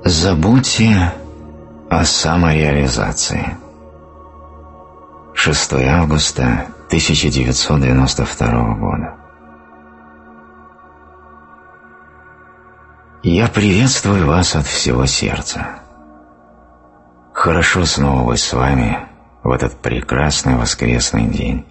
Забудьте о самореализации. 6 августа 1992 года. Я приветствую вас от всего сердца. Хорошо снова быть с вами в этот прекрасный воскресный день.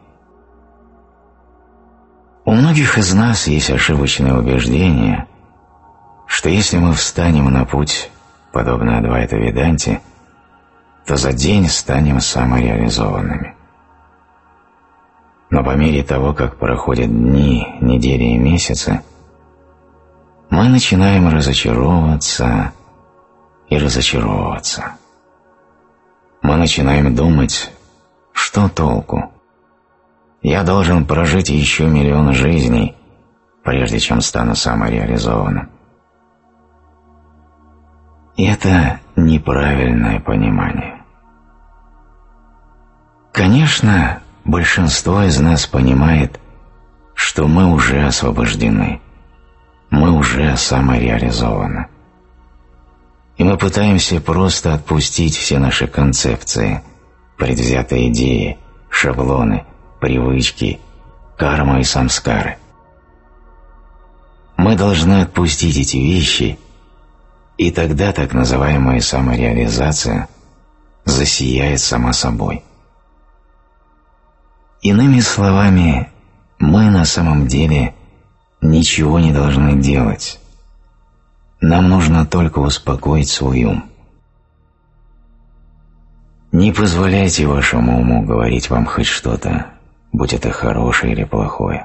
У многих из нас есть ошибочное убеждение, что если мы встанем на путь, подобно Адвайта Веданте, то за день станем самореализованными. Но по мере того, как проходят дни, недели и месяцы, мы начинаем разочаровываться и разочаровываться. Мы начинаем думать, что толку? Я должен прожить еще миллион жизней, прежде чем стану самореализованным. И это неправильное понимание. Конечно, большинство из нас понимает, что мы уже освобождены, мы уже самореализованы. И мы пытаемся просто отпустить все наши концепции, предвзятые идеи, шаблоны, привычки, карма и самскары. Мы должны отпустить эти вещи, и тогда так называемая самореализация засияет сама собой. Иными словами, мы на самом деле ничего не должны делать. Нам нужно только успокоить свой ум. Не позволяйте вашему уму говорить вам хоть что-то, будь это хорошее или плохое.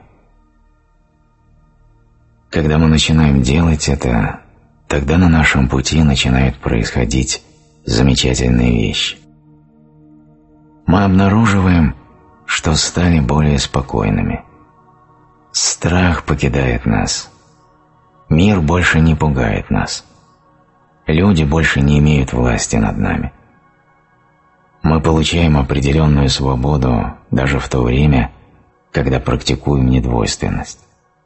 Когда мы начинаем делать это, тогда на нашем пути начинают происходить замечательные вещи. Мы обнаруживаем, что стали более спокойными. Страх покидает нас. Мир больше не пугает нас. Люди больше не имеют власти над нами. Мы получаем определенную свободу даже в то время, когда практикуем недвойственность.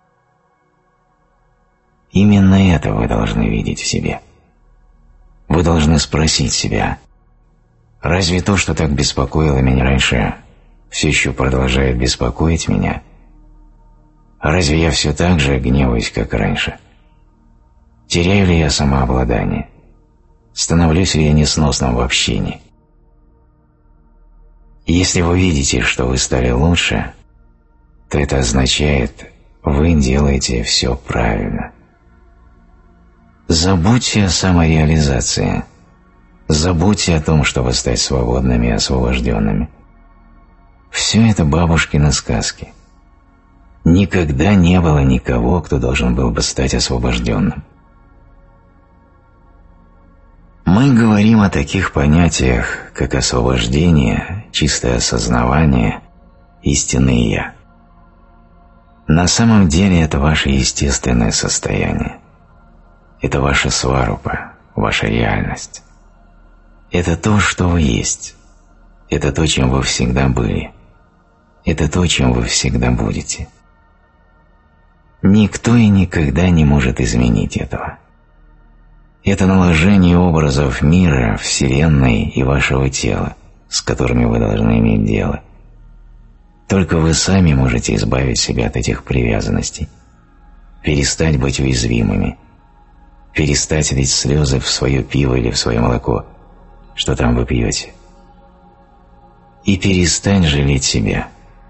Именно это вы должны видеть в себе. Вы должны спросить себя, разве то, что так беспокоило меня раньше, все еще продолжает беспокоить меня? Разве я все так же гневаюсь, как раньше? Теряю ли я самообладание? Становлюсь ли я несносным в общении? Если вы видите, что вы стали лучше, то это означает, вы делаете все правильно. Забудьте о самореализации. Забудьте о том, чтобы стать свободными и освобожденными. Все это бабушкины сказки. Никогда не было никого, кто должен был бы стать освобожденным. Мы говорим о таких понятиях, как освобождение, чистое осознавание, истинное «я». На самом деле это ваше естественное состояние. Это ваша сварупа, ваша реальность. Это то, что вы есть. Это то, чем вы всегда были. Это то, чем вы всегда будете. Никто и никогда не может изменить этого. Это наложение образов мира, Вселенной и вашего тела, с которыми вы должны иметь дело. Только вы сами можете избавить себя от этих привязанностей, перестать быть уязвимыми, перестать лить слезы в свое пиво или в свое молоко, что там вы пьете, и перестать жалеть себя.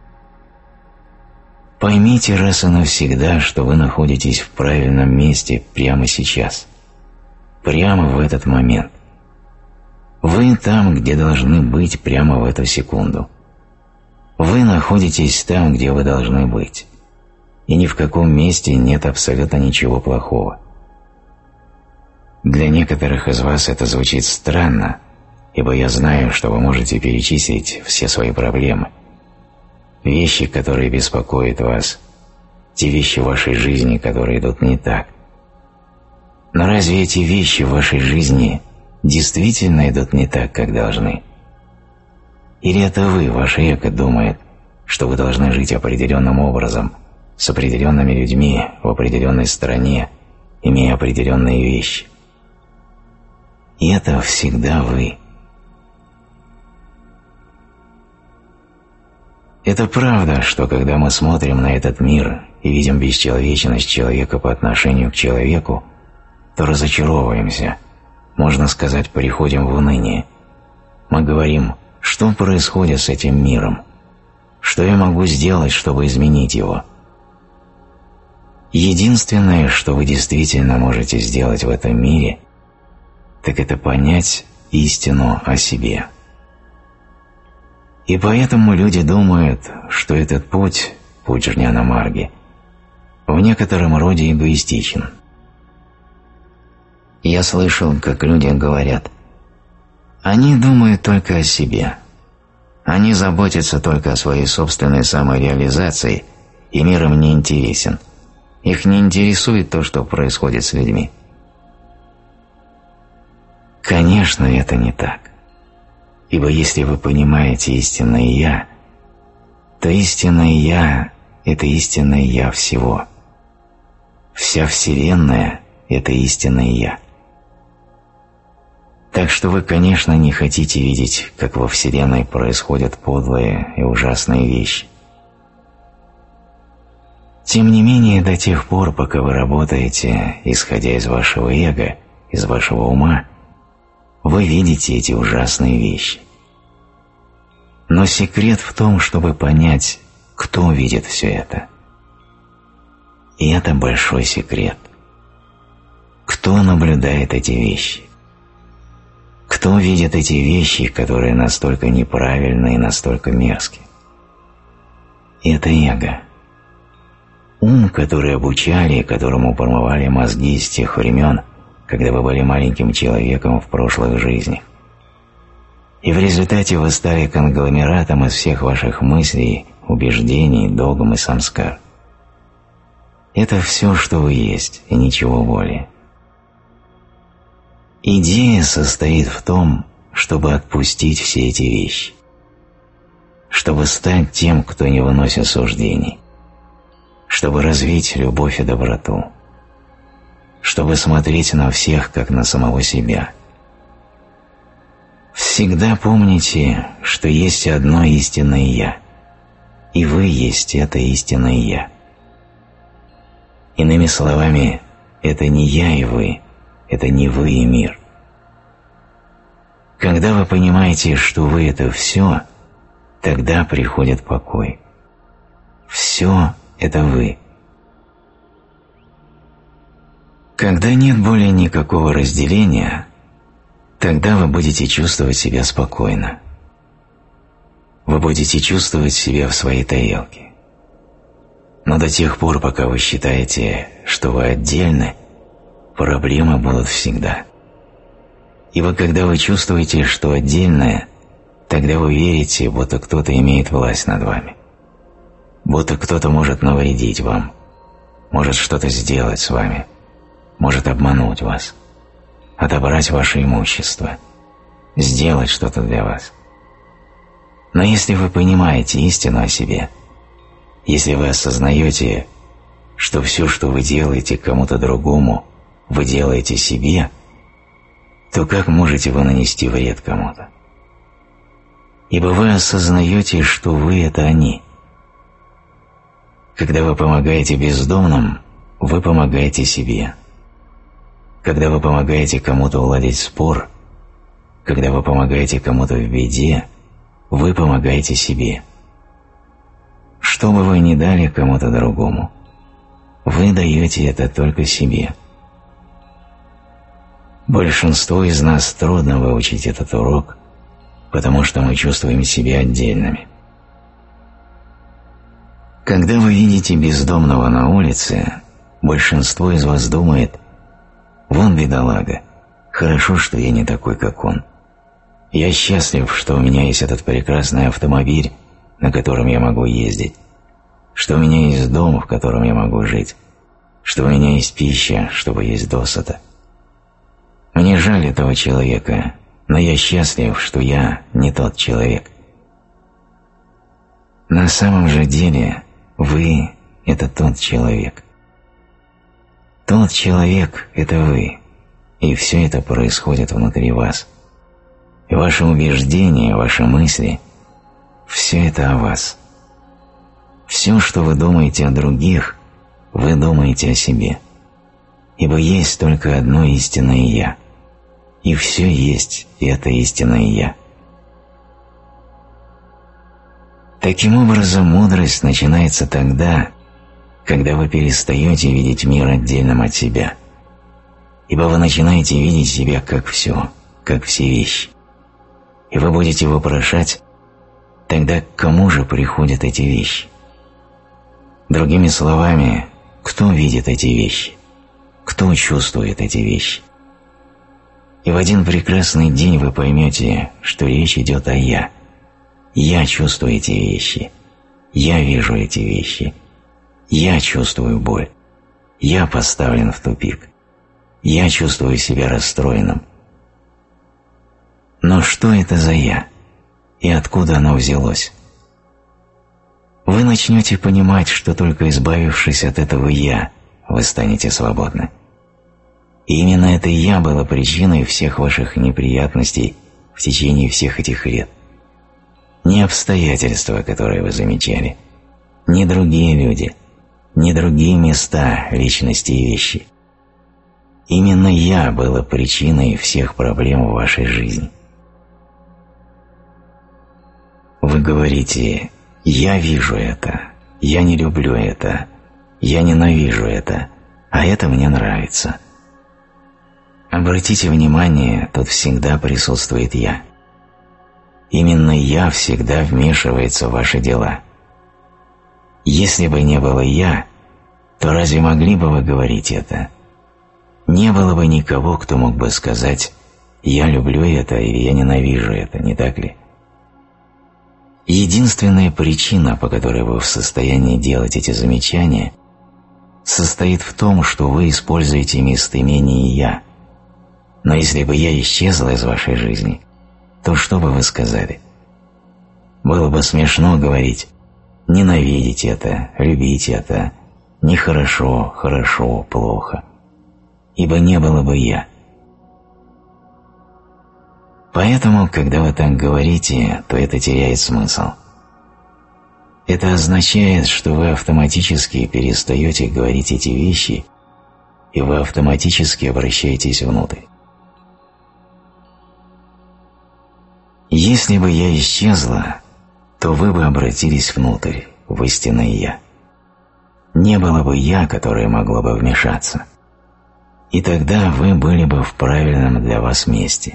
Поймите раз и навсегда, что вы находитесь в правильном месте прямо сейчас, прямо в этот момент. Вы там, где должны быть прямо в эту секунду. Вы находитесь там, где вы должны быть, и ни в каком месте нет абсолютно ничего плохого. Для некоторых из вас это звучит странно, ибо я знаю, что вы можете перечислить все свои проблемы, вещи, которые беспокоят вас, те вещи в вашей жизни, которые идут не так. Но разве эти вещи в вашей жизни действительно идут не так, как должны? Или это вы, ваше эго, думает, что вы должны жить определенным образом, с определенными людьми, в определенной стране, имея определенные вещи? И это всегда вы. Это правда, что когда мы смотрим на этот мир и видим бесчеловечность человека по отношению к человеку, то разочаровываемся, можно сказать, приходим в уныние. Мы говорим: что происходит с этим миром? Что я могу сделать, чтобы изменить его? Единственное, что вы действительно можете сделать в этом мире, так это понять истину о себе. И поэтому люди думают, что этот путь Джняна-марги, в некотором роде эгоистичен. Я слышал, как люди говорят: они думают только о себе, они заботятся только о своей собственной самореализации, и мир им не интересен, их не интересует то, что происходит с людьми. Конечно, это не так. Ибо если вы понимаете истинное «Я», то истинное «Я» – это истинное «Я» всего. Вся Вселенная – это истинное «Я». Так что вы, конечно, не хотите видеть, как во Вселенной происходят подлые и ужасные вещи. Тем не менее, до тех пор, пока вы работаете, исходя из вашего эго, из вашего ума, вы видите эти ужасные вещи. Но секрет в том, чтобы понять, кто видит все это. И это большой секрет. Кто наблюдает эти вещи? Кто видит эти вещи, которые настолько неправильны и настолько мерзкие? Это эго. Ум, который обучали, которому промывали мозги с тех времен, когда вы были маленьким человеком в прошлых жизнях. И в результате вы стали конгломератом из всех ваших мыслей, убеждений, догм и самскар. Это все, что вы есть, и ничего более. Идея состоит в том, чтобы отпустить все эти вещи, чтобы стать тем, кто не выносит суждений, чтобы развить любовь и доброту, чтобы смотреть на всех, как на самого себя. Всегда помните, что есть одно истинное «Я», и вы есть это истинное «Я». Иными словами, это не я и вы, это не вы и мир. Когда вы понимаете, что вы – это все, тогда приходит покой. Все – это вы. Когда нет более никакого разделения, тогда вы будете чувствовать себя спокойно. Вы будете чувствовать себя в своей тарелке. Но до тех пор, пока вы считаете, что вы отдельны, проблемы будут всегда. Ибо когда вы чувствуете, что отдельное, тогда вы верите, будто кто-то имеет власть над вами. Будто кто-то может навредить вам, может что-то сделать с вами, может обмануть вас, отобрать ваше имущество, сделать что-то для вас. Но если вы понимаете истину о себе, если вы осознаете, что все, что вы делаете кому-то другому, вы делаете себе, то как можете вы нанести вред кому-то? Ибо вы осознаете, что вы – это они. Когда вы помогаете бездомным, вы помогаете себе. Когда вы помогаете кому-то уладить спор, когда вы помогаете кому-то в беде, вы помогаете себе. Что бы вы ни дали кому-то другому, вы даете это только себе. Большинству из нас трудно выучить этот урок, потому что мы чувствуем себя отдельными. Когда вы видите бездомного на улице, большинство из вас думает: «Вон бедолага, хорошо, что я не такой, как он. Я счастлив, что у меня есть этот прекрасный автомобиль, на котором я могу ездить, что у меня есть дом, в котором я могу жить, что у меня есть пища, чтобы есть досыта. Мне жаль этого человека, но я счастлив, что я не тот человек». На самом же деле вы – это тот человек. Тот человек – это вы, и все это происходит внутри вас. И ваши убеждения, ваши мысли – все это о вас. Все, что вы думаете о других, вы думаете о себе. Ибо есть только одно истинное «Я», и все есть это истинное «Я». Таким образом, мудрость начинается тогда, когда вы перестаете видеть мир отдельным от себя, ибо вы начинаете видеть себя как все, как все вещи. И вы будете вопрошать, тогда к кому же приходят эти вещи? Другими словами, кто видит эти вещи? Кто чувствует эти вещи? И в один прекрасный день вы поймете, что речь идет о «Я». Я чувствую эти вещи. Я вижу эти вещи. Я чувствую боль. Я поставлен в тупик. Я чувствую себя расстроенным. Но что это за «Я»? И откуда оно взялось? Вы начнете понимать, что только избавившись от этого «Я», вы станете свободны. И именно это «Я» было причиной всех ваших неприятностей в течение всех этих лет. Не обстоятельства, которые вы замечали, не другие люди, не другие места, личности и вещи. Именно «Я» было причиной всех проблем в вашей жизни. Вы говорите: «Я вижу это, я не люблю это, я ненавижу это, а это мне нравится». Обратите внимание, тут всегда присутствует «Я». Именно «Я» всегда вмешивается в ваши дела. Если бы не было «Я», то разве могли бы вы говорить это? Не было бы никого, кто мог бы сказать «я люблю это» или «я ненавижу это», не так ли? Единственная причина, по которой вы в состоянии делать эти замечания, состоит в том, что вы используете местоимение «я». Но если бы «я» исчезла из вашей жизни, то что бы вы сказали? Было бы смешно говорить «ненавидеть это», «любить это», «нехорошо», «хорошо», «плохо», ибо не было бы «я». Поэтому, когда вы так говорите, то это теряет смысл. Это означает, что вы автоматически перестаете говорить эти вещи, и вы автоматически обращаетесь внутрь. Если бы «я» исчезла, то вы бы обратились внутрь, в истинное «я». Не было бы «я», которое могло бы вмешаться. И тогда вы были бы в правильном для вас месте.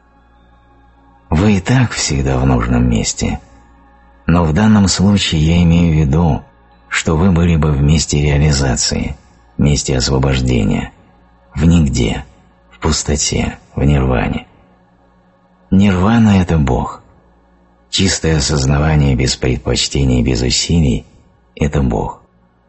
Вы и так всегда в нужном месте, но в данном случае я имею в виду, что вы были бы в месте реализации, в месте освобождения, в нигде, в пустоте, в нирване. Нирвана – это Бог. Чистое осознавание без предпочтений, без усилий – это Бог.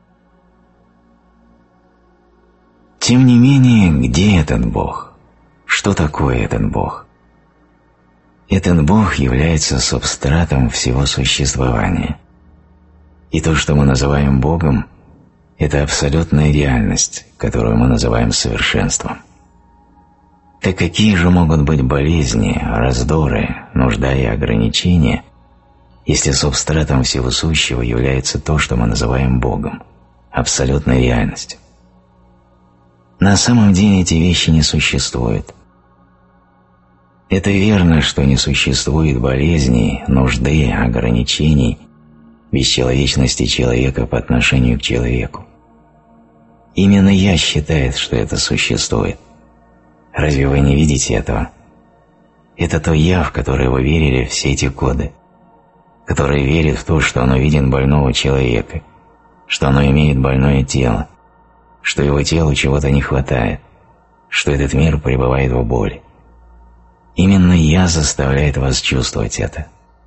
Тем не менее, где этот Бог? Что такое этот Бог? Этот Бог является субстратом всего существования. И то, что мы называем Богом, это абсолютная реальность, которую мы называем совершенством. Так какие же могут быть болезни, раздоры, нужда и ограничения, если субстратом всего сущего является то, что мы называем Богом, абсолютной реальностью? На самом деле эти вещи не существуют. Это верно, что не существует болезней, нужды, ограничений, бесчеловечности человека по отношению к человеку. Именно «я» считает, что это существует. Разве вы не видите этого? Это то «я», в которое вы верили все эти годы, которое верит в то, что оно видит больного человека, что оно имеет больное тело, что его телу чего-то не хватает, что этот мир пребывает в боли. Именно «я» заставляет вас чувствовать это.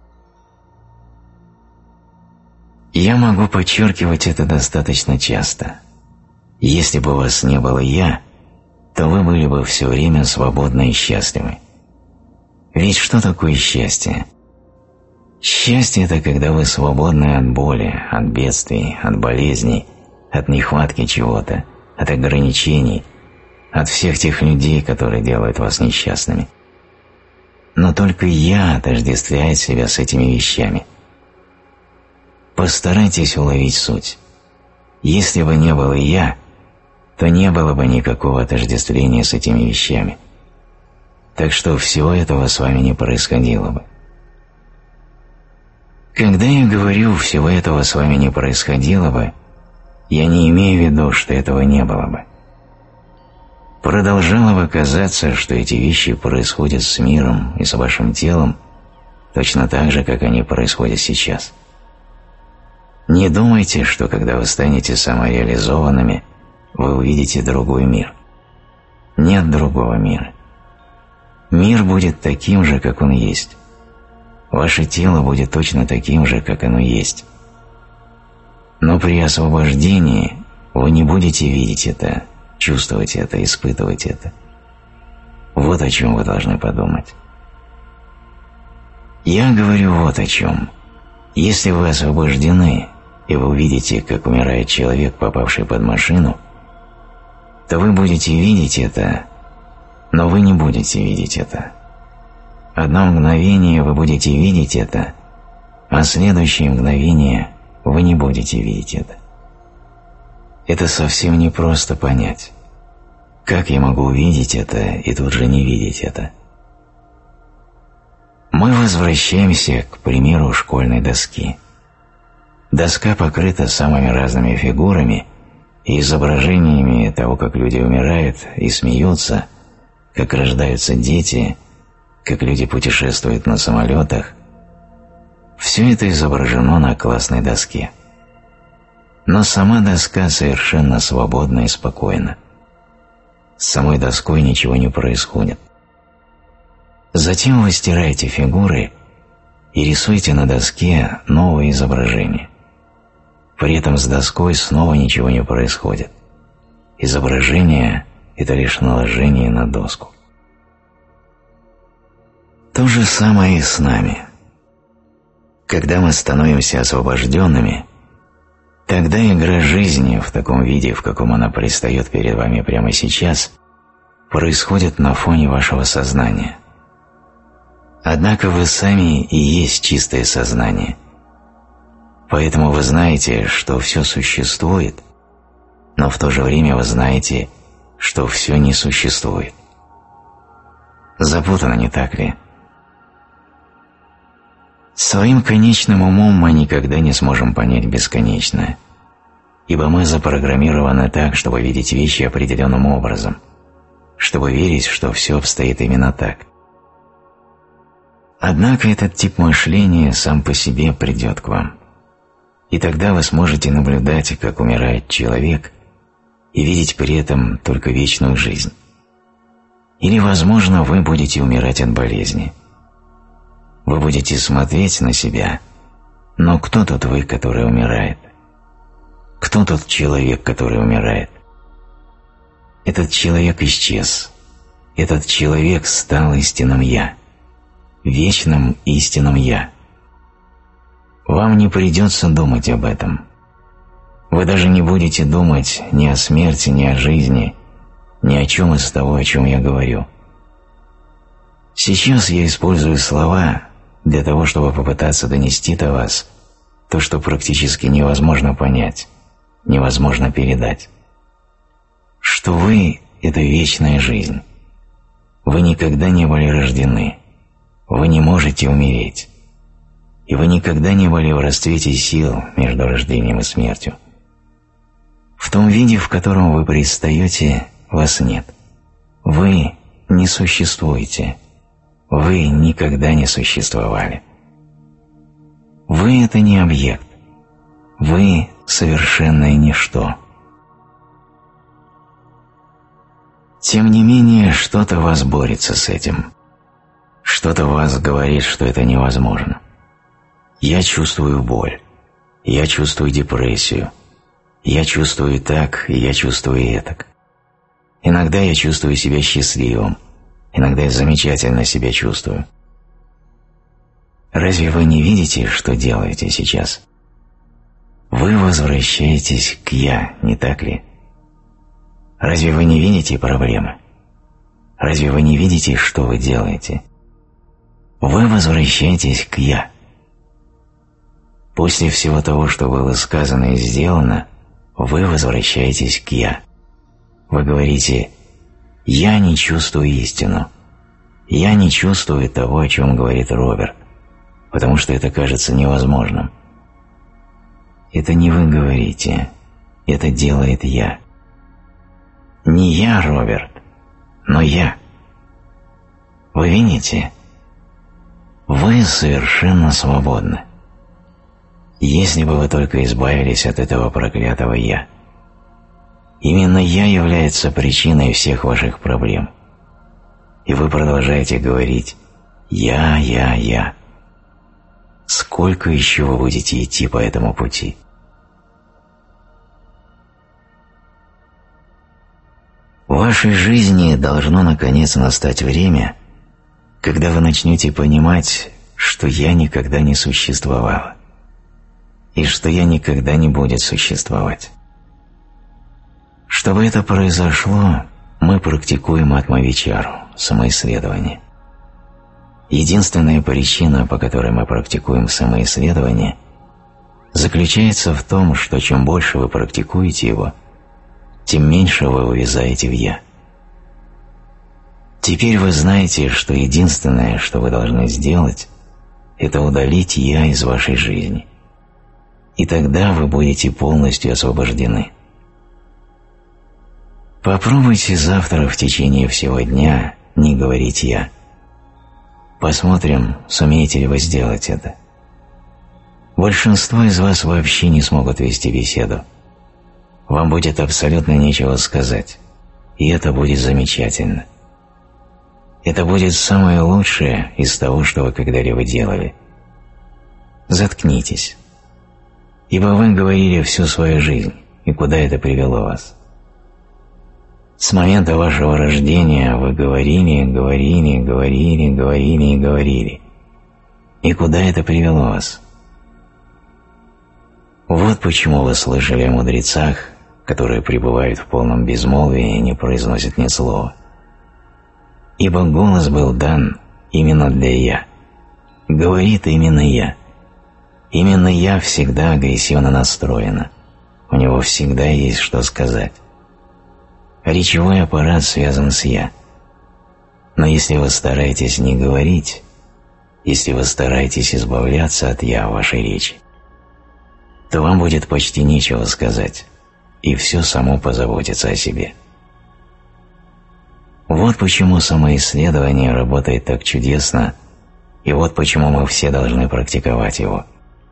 Я могу подчеркивать это достаточно часто. Если бы у вас не было «я», то вы были бы все время свободны и счастливы. Ведь что такое счастье? Счастье – это когда вы свободны от боли, от бедствий, от болезней, от нехватки чего-то, от ограничений, от всех тех людей, которые делают вас несчастными. Но только «я» отождествляет себя с этими вещами. Постарайтесь уловить суть. Если бы не было «я», то не было бы никакого отождествления с этими вещами. Так что всего этого с вами не происходило бы. Когда я говорю «всего этого с вами не происходило бы», я не имею в виду, что этого не было бы. Продолжало бы казаться, что эти вещи происходят с миром и с вашим телом точно так же, как они происходят сейчас. Не думайте, что когда вы станете самореализованными, вы увидите другой мир. Нет другого мира. Мир будет таким же, как он есть. Ваше тело будет точно таким же, как оно есть. Но при освобождении вы не будете видеть это, чувствовать это, испытывать это. Вот о чем вы должны подумать. Я говорю вот о чем. Если вы освобождены, и вы увидите, как умирает человек, попавший под машину, то вы будете видеть это, но вы не будете видеть это. Одно мгновение вы будете видеть это, а следующее мгновение вы не будете видеть это. Это совсем непросто понять. Как я могу увидеть это и тут же не видеть это? Мы возвращаемся к примеру школьной доски. Доска покрыта самыми разными фигурами и изображениями того, как люди умирают и смеются, как рождаются дети, как люди путешествуют на самолетах. Все это изображено на классной доске. Но сама доска совершенно свободна и спокойна. С самой доской ничего не происходит. Затем вы стираете фигуры и рисуете на доске новое изображение. При этом с доской снова ничего не происходит. Изображение – это лишь наложение на доску. То же самое и с нами. Когда мы становимся освобожденными, тогда игра жизни в таком виде, в каком она предстает перед вами прямо сейчас, происходит на фоне вашего сознания. Однако вы сами и есть чистое сознание. Поэтому вы знаете, что все существует, но в то же время вы знаете, что все не существует. Запутано, не так ли? Своим конечным умом мы никогда не сможем понять бесконечное, ибо мы запрограммированы так, чтобы видеть вещи определенным образом, чтобы верить, что все обстоит именно так. Однако этот тип мышления сам по себе придет к вам, и тогда вы сможете наблюдать, как умирает человек, и видеть при этом только вечную жизнь. Или, возможно, вы будете умирать от болезни. Вы будете смотреть на себя, но кто тут вы, который умирает? Кто тот человек, который умирает? Этот человек исчез. Этот человек стал истинным «Я», вечным истинным «Я». Вам не придется думать об этом. Вы даже не будете думать ни о смерти, ни о жизни, ни о чем из того, о чем я говорю. Сейчас я использую слова для того, чтобы попытаться донести до вас то, что практически невозможно понять, невозможно передать. Что вы – это вечная жизнь. Вы никогда не были рождены. Вы не можете умереть. И вы никогда не были в расцвете сил между рождением и смертью. В том виде, в котором вы предстаете, вас нет. Вы не существуете. Вы никогда не существовали. Вы – это не объект. Вы – совершенное ничто. Тем не менее, что-то в вас борется с этим. Что-то в вас говорит, что это невозможно. Я чувствую боль. Я чувствую депрессию. Я чувствую так, и я чувствую этак. Иногда я чувствую себя счастливым. Иногда я замечательно себя чувствую. Разве вы не видите, что делаете сейчас? Вы возвращаетесь к «Я», не так ли? Разве вы не видите проблемы? Разве вы не видите, что вы делаете? Вы возвращаетесь к «я». После всего того, что было сказано и сделано, вы возвращаетесь к «я». Вы говорите: «Я не чувствую истину. Я не чувствую того, о чем говорит Роберт, потому что это кажется невозможным». Это не вы говорите, это делает «я». Не я, Роберт, но я. Вы видите? Вы совершенно свободны. Если бы вы только избавились от этого проклятого «я». Именно «я» является причиной всех ваших проблем. И вы продолжаете говорить «я». Сколько еще вы будете идти по этому пути? В вашей жизни должно наконец настать время, когда вы начнете понимать, что «я» никогда не существовало, и что «я» никогда не будет существовать. Чтобы это произошло, мы практикуем атма-вичару, самоисследование. Единственная причина, по которой мы практикуем самоисследование, заключается в том, что чем больше вы практикуете его, тем меньше вы увязаете в «я». Теперь вы знаете, что единственное, что вы должны сделать, это удалить «я» из вашей жизни. И тогда вы будете полностью освобождены. Попробуйте завтра в течение всего дня не говорить «я». Посмотрим, сумеете ли вы сделать это. Большинство из вас вообще не смогут вести беседу. Вам будет абсолютно нечего сказать, и это будет замечательно. Это будет самое лучшее из того, что вы когда-либо делали. Заткнитесь, ибо вы говорили всю свою жизнь, и куда это привело вас? С момента вашего рождения вы говорили. И куда это привело вас? Вот почему вы слышали о мудрецах, которые пребывают в полном безмолвии и не произносят ни слова. Ибо голос был дан именно для «я». Говорит именно «я». Именно «я» всегда агрессивно настроена. У него всегда есть что сказать. Речевой аппарат связан с «я». Но если вы стараетесь не говорить, если вы стараетесь избавляться от «я» в вашей речи, то вам будет почти нечего сказать, и все само позаботится о себе. Вот почему самоисследование работает так чудесно, и вот почему мы все должны практиковать его.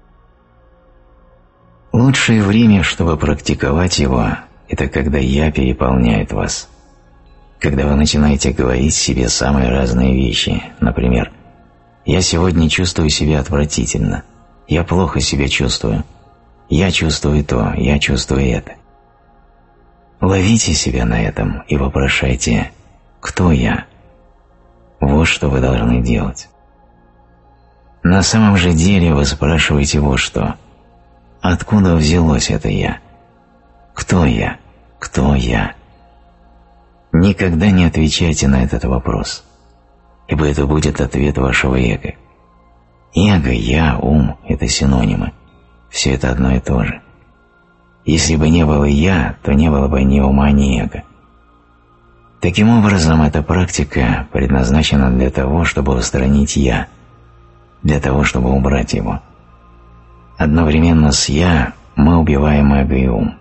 Лучшее время, чтобы практиковать его, это когда «я» переполняет вас. Когда вы начинаете говорить себе самые разные вещи, например, «Я сегодня чувствую себя отвратительно», «Я плохо себя чувствую», «Я чувствую то», «Я чувствую это». Ловите себя на этом и вопрошайте: «Кто я?» Вот что вы должны делать. На самом же деле вы спрашиваете вот что: откуда взялось это «я»? Кто я? Кто я? Никогда не отвечайте на этот вопрос, ибо это будет ответ вашего эго. Эго, я, ум – это синонимы. Все это одно и то же. Если бы не было «я», то не было бы ни ума, ни эго. Таким образом, эта практика предназначена для того, чтобы устранить «я», для того, чтобы убрать его. Одновременно с «я» мы убиваем эго и ум.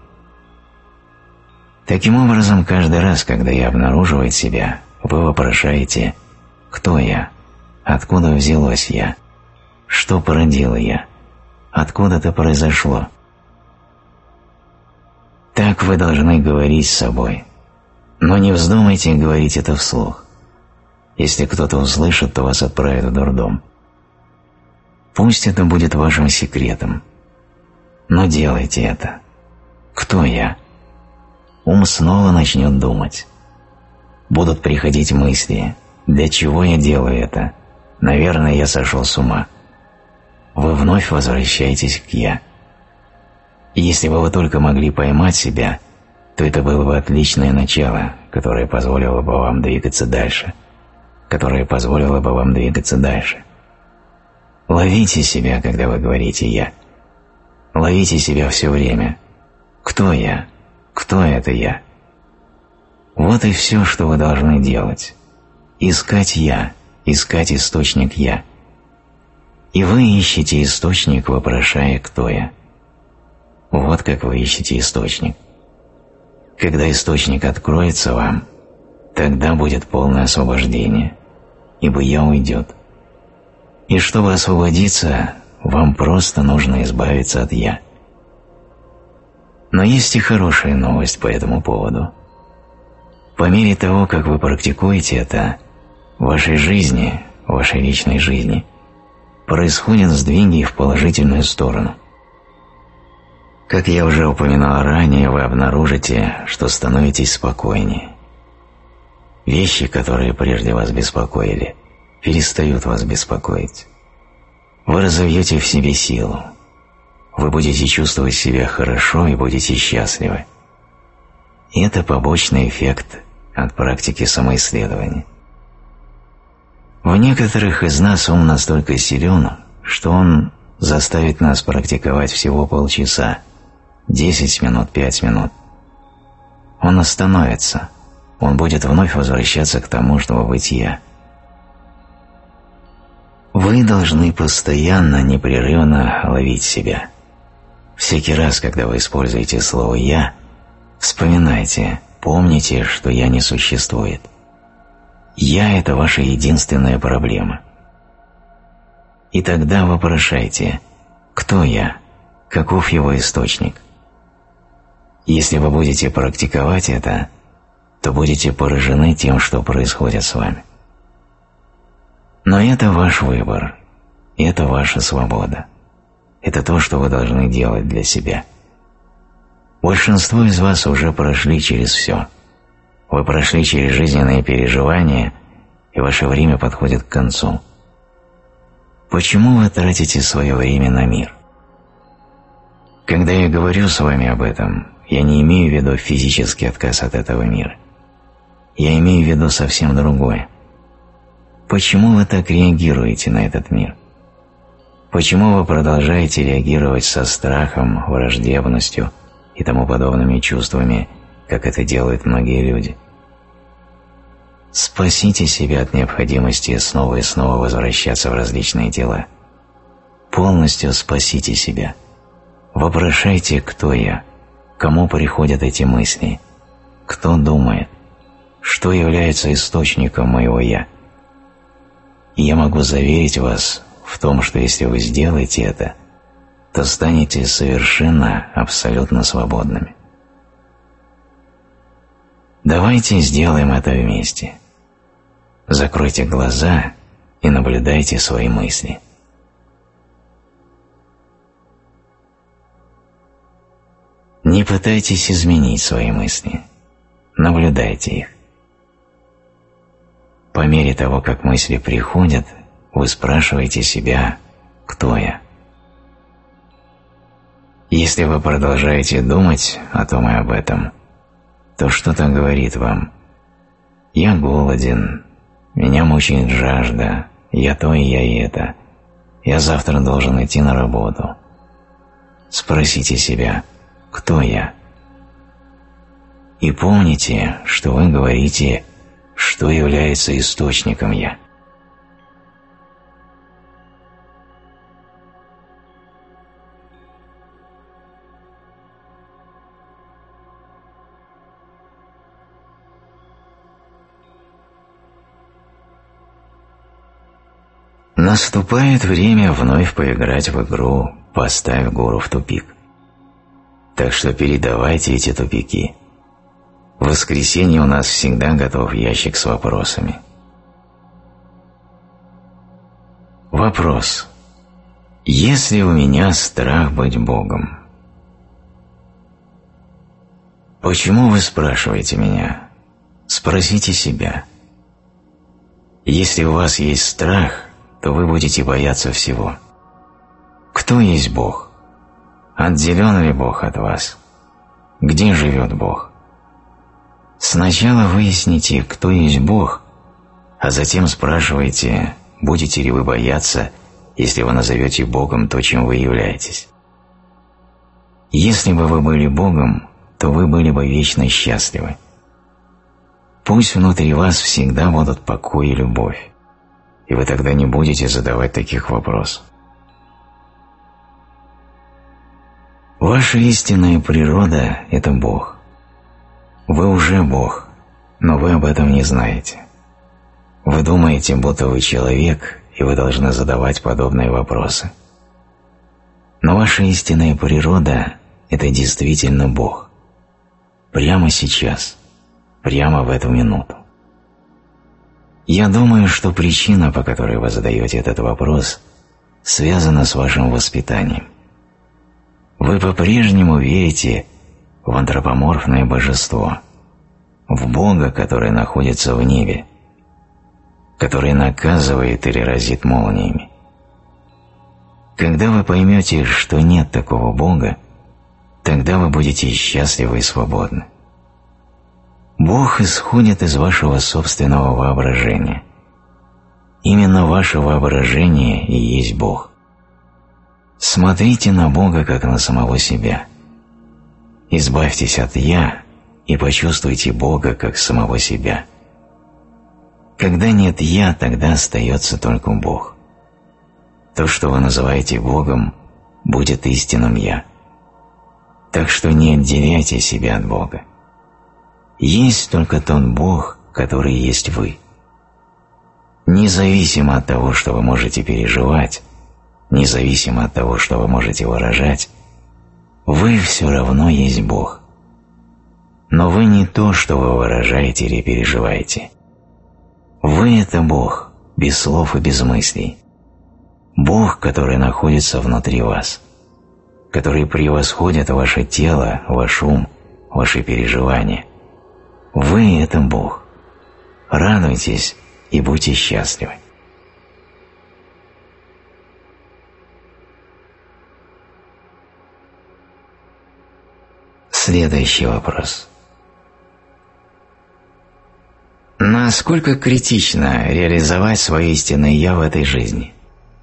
Таким образом, каждый раз, когда «я» обнаруживает себя, вы вопрошаете: «Кто я? Откуда взялось «я»? Что породило «я»? Откуда это произошло?» Так вы должны говорить с собой. Но не вздумайте говорить это вслух. Если кто-то услышит, то вас отправят в дурдом. Пусть это будет вашим секретом. Но делайте это. Кто я? Ум снова начнет думать. Будут приходить мысли: для чего я делаю это? Наверное, я сошел с ума. Вы вновь возвращаетесь к «я». И если бы вы только могли поймать себя, то это было бы отличное начало, которое позволило бы вам двигаться дальше, Ловите себя, когда вы говорите «я». Ловите себя все время. Кто я? Кто это я? Вот и все, что вы должны делать. Искать «я», искать источник «я». И вы ищете источник, вопрошая «кто я?». Вот как вы ищете источник. Когда источник откроется вам, тогда будет полное освобождение, ибо «я» уйдет. И чтобы освободиться, вам просто нужно избавиться от «я». Но есть и хорошая новость по этому поводу. По мере того, как вы практикуете это, в вашей жизни, в вашей личной жизни, происходят сдвиги в положительную сторону. Как я уже упоминал ранее, вы обнаружите, что становитесь спокойнее. Вещи, которые прежде вас беспокоили, перестают вас беспокоить. Вы разовьете в себе силу. Вы будете чувствовать себя хорошо и будете счастливы. И это побочный эффект от практики самоисследования. В некоторых из нас ум настолько силен, что он заставит нас практиковать всего полчаса, 10 минут, 5 минут. Он остановится, он будет вновь возвращаться к тому, чтобы быть «я». Вы должны постоянно, непрерывно ловить себя. Всякий раз, когда вы используете слово «я», вспоминайте, помните, что «я» не существует. «Я» – это ваша единственная проблема. И тогда вопрошайте, кто я, каков его источник. Если вы будете практиковать это, то будете поражены тем, что происходит с вами. Но это ваш выбор, это ваша свобода. Это то, что вы должны делать для себя. Большинство из вас уже прошли через все. Вы прошли через жизненные переживания, и ваше время подходит к концу. Почему вы тратите свое время на мир? Когда я говорю с вами об этом, я не имею в виду физический отказ от этого мира. Я имею в виду совсем другое. Почему вы так реагируете на этот мир? Почему вы продолжаете реагировать со страхом, враждебностью и тому подобными чувствами, как это делают многие люди? Спасите себя от необходимости снова и снова возвращаться в различные тела. Полностью спасите себя. Вопрошайте, кто я, кому приходят эти мысли, кто думает, что является источником моего «я». И я могу заверить вас в том, что если вы сделаете это, то станете совершенно, абсолютно свободными. Давайте сделаем это вместе. Закройте глаза и наблюдайте свои мысли. Не пытайтесь изменить свои мысли. Наблюдайте их. По мере того, как мысли приходят, вы спрашиваете себя, кто я. Если вы продолжаете думать о том и об этом, то что-то говорит вам: «Я голоден, меня мучает жажда, я то и я это, я завтра должен идти на работу». Спросите себя, кто я? И помните, что вы говорите, что является источником «я». Наступает время вновь поиграть в игру «Поставь гуру в тупик». Так что передавайте эти тупики. В воскресенье у нас всегда готов ящик с вопросами. Вопрос. Есть ли у меня страх быть Богом? Почему вы спрашиваете меня? Спросите себя. Если у вас есть страх, то вы будете бояться всего. Кто есть Бог? Отделен ли Бог от вас? Где живет Бог? Сначала выясните, кто есть Бог, а затем спрашивайте, будете ли вы бояться, если вы назовете Богом то, чем вы являетесь. Если бы вы были Богом, то вы были бы вечно счастливы. Пусть внутри вас всегда будут покой и любовь, и вы тогда не будете задавать таких вопросов. Ваша истинная природа – это Бог. Вы уже Бог, но вы об этом не знаете. Вы думаете, будто вы человек, и вы должны задавать подобные вопросы. Но ваша истинная природа – это действительно Бог. Прямо сейчас, прямо в эту минуту. Я думаю, что причина, по которой вы задаете этот вопрос, связана с вашим воспитанием. Вы по-прежнему верите в антропоморфное божество, в Бога, который находится в небе, который наказывает или разит молниями. Когда вы поймете, что нет такого Бога, тогда вы будете счастливы и свободны. Бог исходит из вашего собственного воображения. Именно ваше воображение и есть Бог. Смотрите на Бога как на самого себя. Избавьтесь от «я» и почувствуйте Бога как самого себя. Когда нет «я», тогда остается только Бог. То, что вы называете Богом, будет истинным «я». Так что не отделяйте себя от Бога. Есть только тот Бог, который есть вы. Независимо от того, что вы можете переживать, независимо от того, что вы можете выражать, вы все равно есть Бог. Но вы не то, что вы выражаете или переживаете. Вы – это Бог, без слов и без мыслей. Бог, который находится внутри вас, который превосходит ваше тело, ваш ум, ваши переживания. Вы – это Бог. Радуйтесь и будьте счастливы. Следующий вопрос. Насколько критично реализовать свое истинное «я» в этой жизни?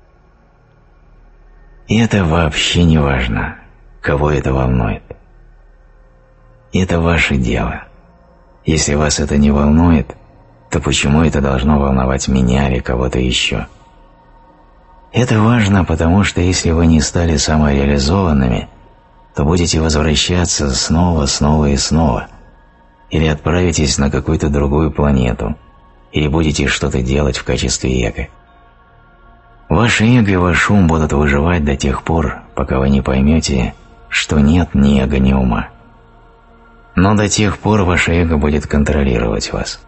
И это вообще не важно, кого это волнует. Это ваше дело. Если вас это не волнует, то почему это должно волновать меня или кого-то еще? Это важно, потому что если вы не стали самореализованными, то будете возвращаться снова и снова, или отправитесь на какую-то другую планету, или будете что-то делать в качестве эго. Ваше эго и ваш ум будут выживать до тех пор, пока вы не поймете, что нет ни эго, ни ума. Но до тех пор ваше эго будет контролировать вас.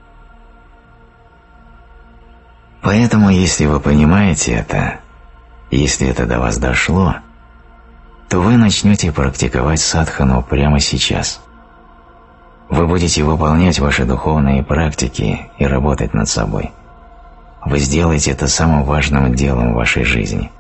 Поэтому, если вы понимаете это, если это до вас дошло, то вы начнете практиковать садхану прямо сейчас. Вы будете выполнять ваши духовные практики и работать над собой. Вы сделаете это самым важным делом в вашей жизни.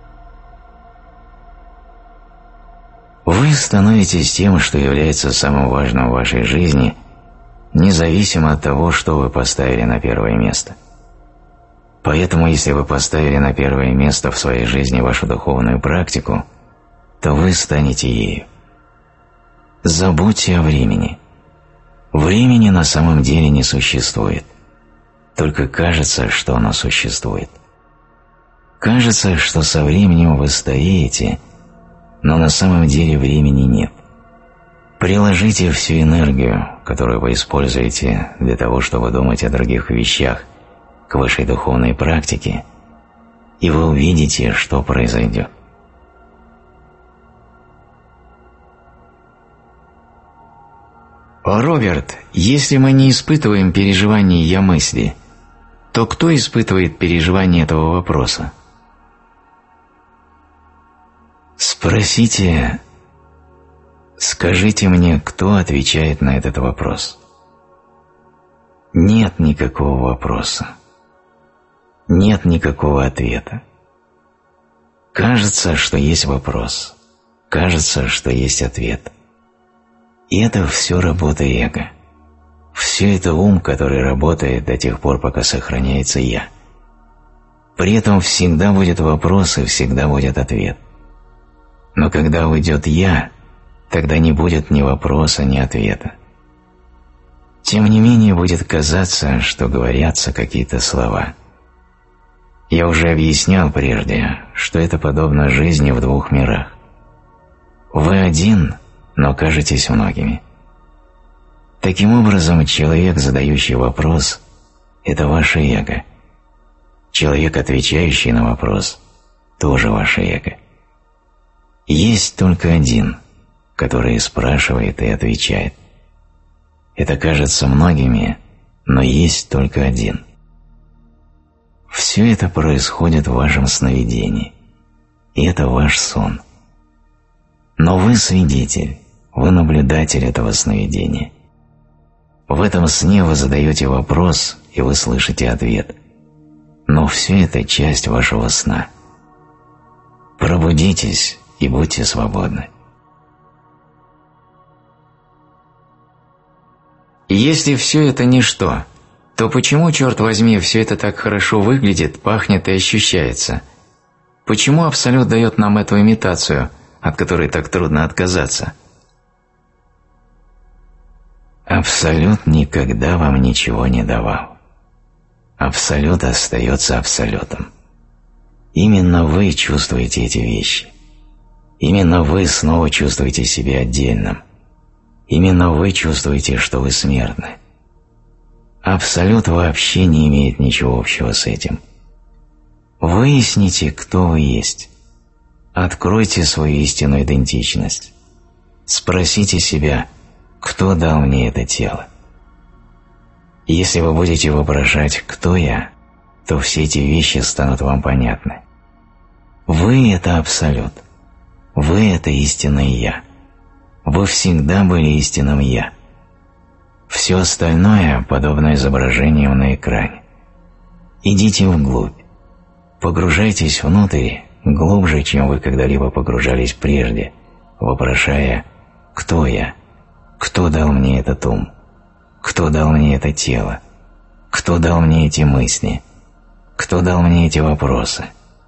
Вы становитесь тем, что является самым важным в вашей жизни, независимо от того, что вы поставили на первое место. Поэтому, если вы поставили на первое место в своей жизни вашу духовную практику, то вы станете ею. Забудьте о времени. Времени на самом деле не существует. Только кажется, что оно существует. Кажется, что со временем вы стареете, но на самом деле времени нет. Приложите всю энергию, которую вы используете для того, чтобы думать о других вещах, к вашей духовной практике, и вы увидите, что произойдет. Роберт, если мы не испытываем переживания «я-мысли», то кто испытывает переживание этого вопроса? Спросите, скажите мне, кто отвечает на этот вопрос. Нет никакого вопроса. Нет никакого ответа. Кажется, что есть вопрос. Кажется, что есть ответ. И это все работа эго. Все это ум, который работает до тех пор, пока сохраняется «я». При этом всегда будет вопрос и всегда будет ответ. Но когда уйдет «я», тогда не будет ни вопроса, ни ответа. Тем не менее будет казаться, что говорятся какие-то слова. Я уже объяснял прежде, что это подобно жизни в двух мирах. Вы один, но кажетесь многими. Таким образом, человек, задающий вопрос, это ваше эго. Человек, отвечающий на вопрос, тоже ваше эго. Есть только один, который спрашивает и отвечает. Это кажется многими, но есть только один. Все это происходит в вашем сновидении, и это ваш сон. Но вы свидетель, вы наблюдатель этого сновидения. В этом сне вы задаете вопрос, и вы слышите ответ. Но все это часть вашего сна. Пробудитесь и будьте свободны. Если все это ничто, то почему, черт возьми, все это так хорошо выглядит, пахнет и ощущается? Почему Абсолют дает нам эту имитацию, от которой так трудно отказаться? Абсолют никогда вам ничего не давал. Абсолют остается Абсолютом. Именно вы чувствуете эти вещи. Именно вы снова чувствуете себя отдельным. Именно вы чувствуете, что вы смертны. Абсолют вообще не имеет ничего общего с этим. Выясните, кто вы есть. Откройте свою истинную идентичность. Спросите себя, кто дал мне это тело. Если вы будете вопрошать «кто я?», то все эти вещи станут вам понятны. Вы – это Абсолют. Вы – это истинное «я». Вы всегда были истинным «я». Все остальное подобно изображениям на экране. Идите вглубь. Погружайтесь внутрь глубже, чем вы когда-либо погружались прежде, вопрошая «кто я?», «кто дал мне этот ум?», «кто дал мне это тело?», «кто дал мне эти мысли?», «кто дал мне эти вопросы?».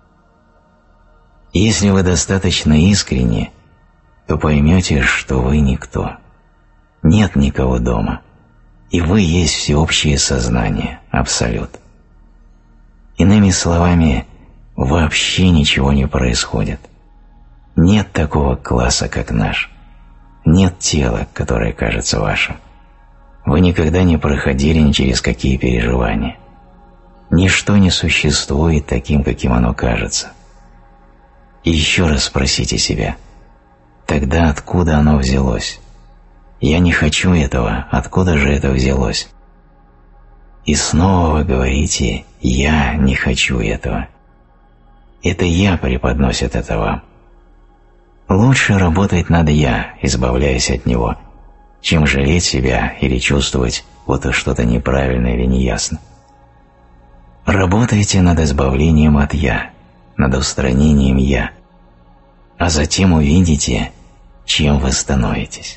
Если вы достаточно искренни, то поймете, что вы никто. Нет никого дома, и вы есть всеобщее сознание, Абсолют. Иными словами, вообще ничего не происходит. Нет такого класса, как наш. Нет тела, которое кажется вашим. Вы никогда не проходили ни через какие переживания. Ничто не существует таким, каким оно кажется. И еще раз спросите себя, тогда откуда оно взялось? Я не хочу этого, откуда же это взялось? И снова вы говорите «я не хочу этого». Это «я» преподносит это вам. Лучше работать над «я», избавляясь от него, чем жалеть себя или чувствовать, будто что-то неправильно или неясно. Работайте над избавлением от «я», над устранением «я», а затем увидите, чем вы становитесь.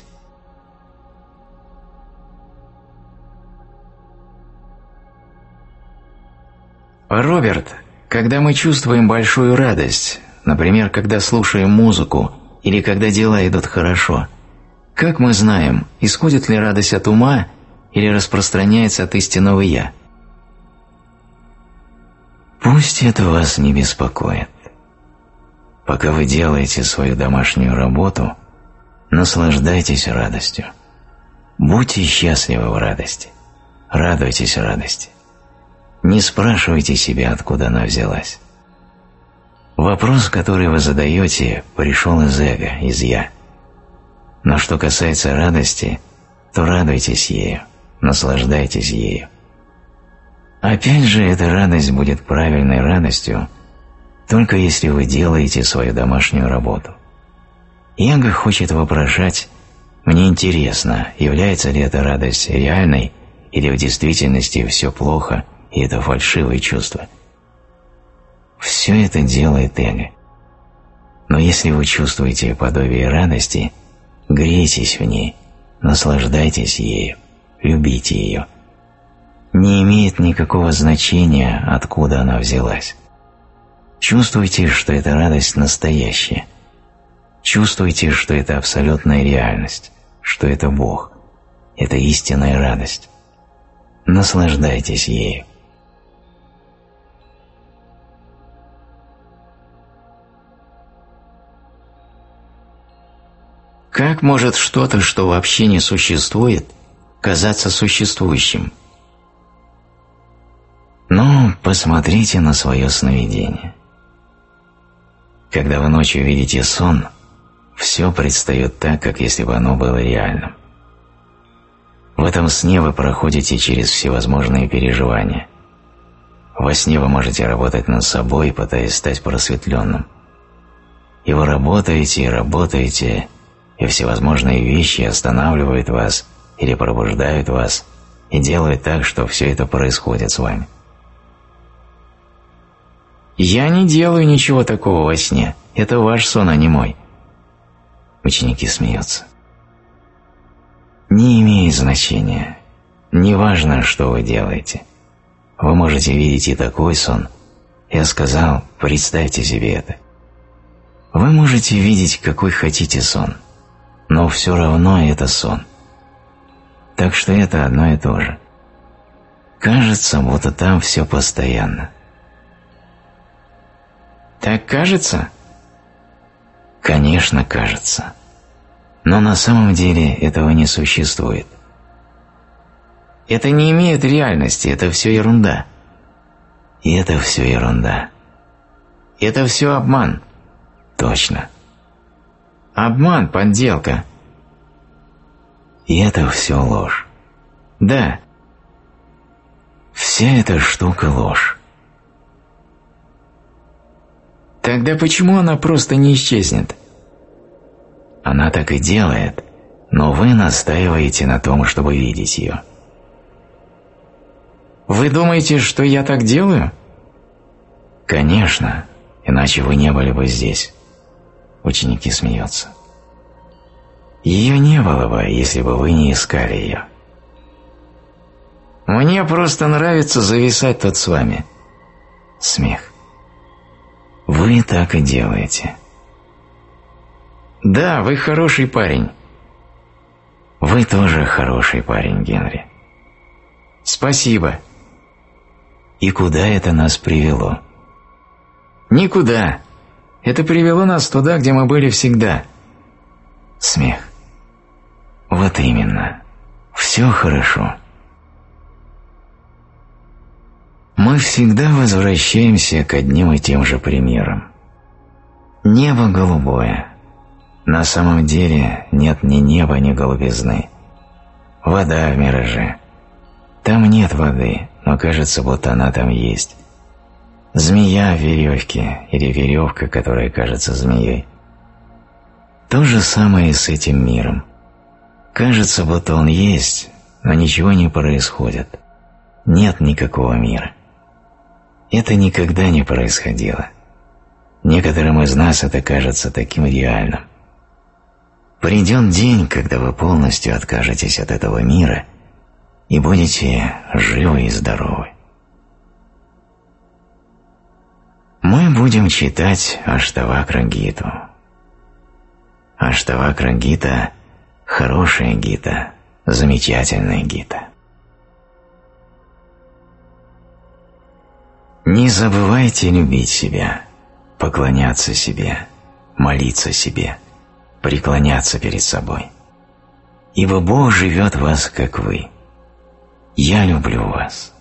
Роберт, когда мы чувствуем большую радость, например, когда слушаем музыку или когда дела идут хорошо, как мы знаем, исходит ли радость от ума или распространяется от истинного «я»? Пусть это вас не беспокоит. Пока вы делаете свою домашнюю работу, наслаждайтесь радостью. Будьте счастливы в радости. Радуйтесь радости. Не спрашивайте себя, откуда она взялась. Вопрос, который вы задаете, пришел из эго, из «я». Но что касается радости, то радуйтесь ею, наслаждайтесь ею. Опять же, эта радость будет правильной радостью, только если вы делаете свою домашнюю работу. Эго хочет вопрошать «мне интересно, является ли эта радость реальной или в действительности все плохо и это фальшивое чувство». Все это делает эго. Но если вы чувствуете подобие радости, грейтесь в ней, наслаждайтесь ею, любите ее. Не имеет никакого значения, откуда она взялась. Чувствуйте, что эта радость настоящая. Чувствуйте, что это абсолютная реальность, что это Бог, это истинная радость. Наслаждайтесь ею. Как может что-то, что вообще не существует, казаться существующим? Ну, посмотрите на свое сновидение. Когда вы ночью видите сон, все предстает так, как если бы оно было реальным. В этом сне вы проходите через всевозможные переживания. Во сне вы можете работать над собой, пытаясь стать просветленным. И вы работаете и работаете, и всевозможные вещи останавливают вас или пробуждают вас и делают так, что все это происходит с вами. Я не делаю ничего такого во сне. Это ваш сон, а не мой. Ученики смеются. Не имеет значения. Не важно, что вы делаете. Вы можете видеть и такой сон. Я сказал, представьте себе это. Вы можете видеть, какой хотите сон. Но все равно это сон. Так что это одно и то же. Кажется, будто там все постоянно. Так кажется? Конечно, кажется. Но на самом деле этого не существует. Это не имеет реальности, это все ерунда. И это все ерунда. Это все обман. Точно. Обман, подделка. И это все ложь. Да. Вся эта штука ложь. Тогда почему она просто не исчезнет? Она так и делает, но вы настаиваете на том, чтобы видеть ее. Вы думаете, что я так делаю? Конечно, иначе вы не были бы здесь. Ученики смеются. Ее не было бы, если бы вы не искали ее. Мне просто нравится зависать тут с вами. Смех. Вы так и делаете. Да, вы хороший парень. Вы тоже хороший парень, Генри. Спасибо. И куда это нас привело? Никуда. Это привело нас туда, где мы были всегда. Смех. Вот именно. Все хорошо. Мы всегда возвращаемся к одним и тем же примерам. Небо голубое. На самом деле нет ни неба, ни голубизны. Вода в мираже. Там нет воды, но кажется, будто она там есть. Змея в веревке или веревка, которая кажется змеей. То же самое и с этим миром. Кажется, будто он есть, но ничего не происходит. Нет никакого мира. Это никогда не происходило. Некоторым из нас это кажется таким реальным. Придет день, когда вы полностью откажетесь от этого мира и будете живы и здоровы. Мы будем читать Аштавакра Гиту. Аштавакра Гита – хорошая гита, замечательная гита. Не забывайте любить себя, поклоняться себе, молиться себе, преклоняться перед собой. Ибо Бог живет в вас, как вы. Я люблю вас.